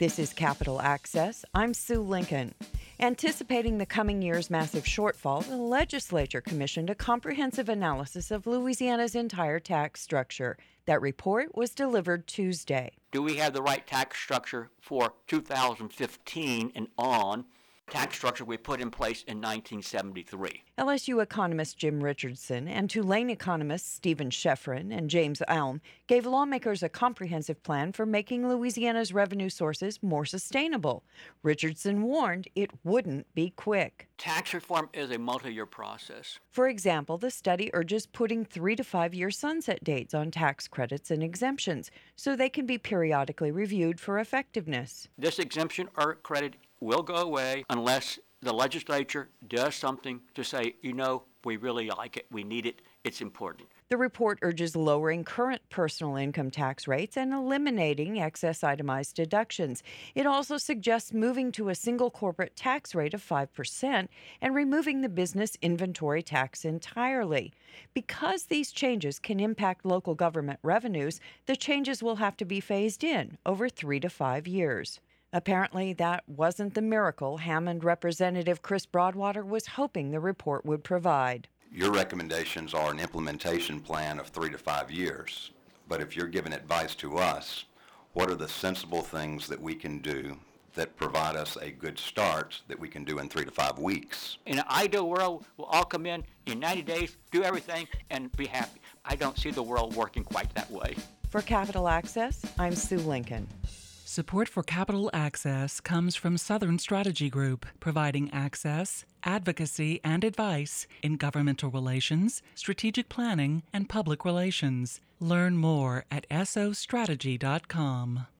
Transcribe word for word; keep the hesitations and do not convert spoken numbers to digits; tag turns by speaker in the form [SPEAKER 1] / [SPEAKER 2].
[SPEAKER 1] This is Capital Access. I'm Sue Lincoln. Anticipating the coming year's massive shortfall, the legislature commissioned a comprehensive analysis of Louisiana's entire tax structure. That report was delivered Tuesday.
[SPEAKER 2] Do we have the right tax structure for two thousand fifteen and on? Tax structure we put in place in nineteen seventy-three.
[SPEAKER 1] L S U economist Jim Richardson and Tulane economists Stephen Scheffrin and James Elm gave lawmakers a comprehensive plan for making Louisiana's revenue sources more sustainable. Richardson warned it wouldn't be quick.
[SPEAKER 2] Tax reform is a multi-year process.
[SPEAKER 1] For example, the study urges putting three to five year sunset dates on tax credits and exemptions so they can be periodically reviewed for effectiveness.
[SPEAKER 2] This exemption or credit will go away unless the legislature does something to say, you know, we really like it, we need it, it's important.
[SPEAKER 1] The report urges lowering current personal income tax rates and eliminating excess itemized deductions. It also suggests moving to a single corporate tax rate of five percent and removing the business inventory tax entirely. Because these changes can impact local government revenues, the changes will have to be phased in over three to five years. Apparently, that wasn't the miracle Hammond Representative Chris Broadwater was hoping the report would provide.
[SPEAKER 3] Your recommendations are an implementation plan of three to five years. But if you're giving advice to us, what are the sensible things that we can do that provide us a good start that we can do in three to five weeks?
[SPEAKER 2] In an ideal world, we'll all come in in ninety days, do everything, and be happy. I don't see the world working quite that way.
[SPEAKER 1] For Capital Access, I'm Sue Lincoln.
[SPEAKER 4] Support for Capital Access comes from Southern Strategy Group, providing access, advocacy, and advice in governmental relations, strategic planning, and public relations. Learn more at S O strategy dot com.